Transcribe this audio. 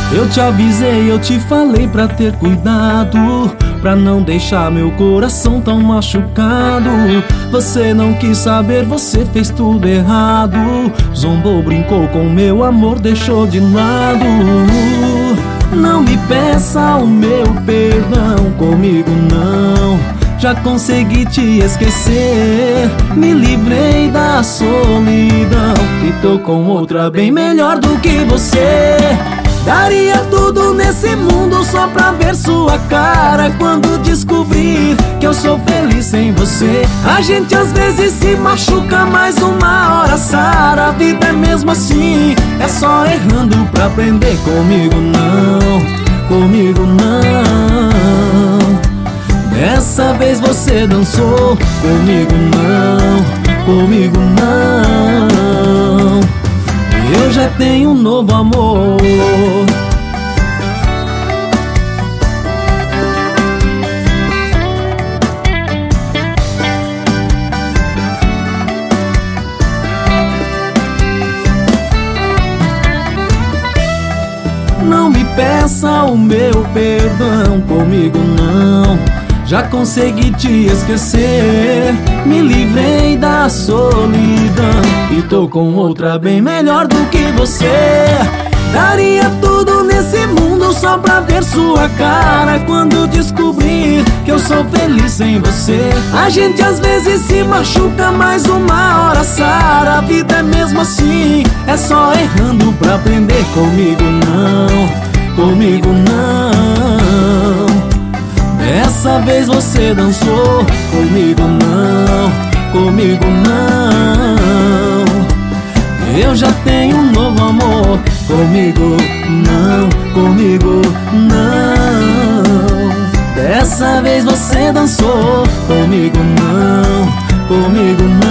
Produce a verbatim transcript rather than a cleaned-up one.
Eu te avisei, eu te falei pra ter cuidado, pra não deixar meu coração tão machucado. Você não quis saber, você fez tudo errado. Zombou, brincou com meu amor, deixou de lado. Não me peça o meu perdão, comigo não. Já consegui te esquecer, me livrei da solidão e tô com outra bem melhor do que você. Daria tudo nesse mundo só pra ver sua cara quando descobrir que eu sou feliz sem você. A gente às vezes se machuca, mas uma hora sara. A vida é mesmo assim, é só errando pra aprender. Comigo não, comigo não. Dessa vez você dançou, comigo não, comigo não. Eu já tenho um novo amor. Não me peça o meu perdão, comigo não. Já consegui te esquecer, me livrei da solidão e tô com outra bem melhor do que você. Daria tudo nesse mundo só pra ver sua cara quando descobrir que eu sou feliz sem você. A gente às vezes se machuca, mas uma hora sara. A vida é mesmo assim, é só errando pra aprender. Comigo não, comigo não. Dessa vez você dançou, comigo não, comigo não. Eu já tenho um novo amor, comigo não, comigo não. Dessa vez você dançou, comigo não, comigo não.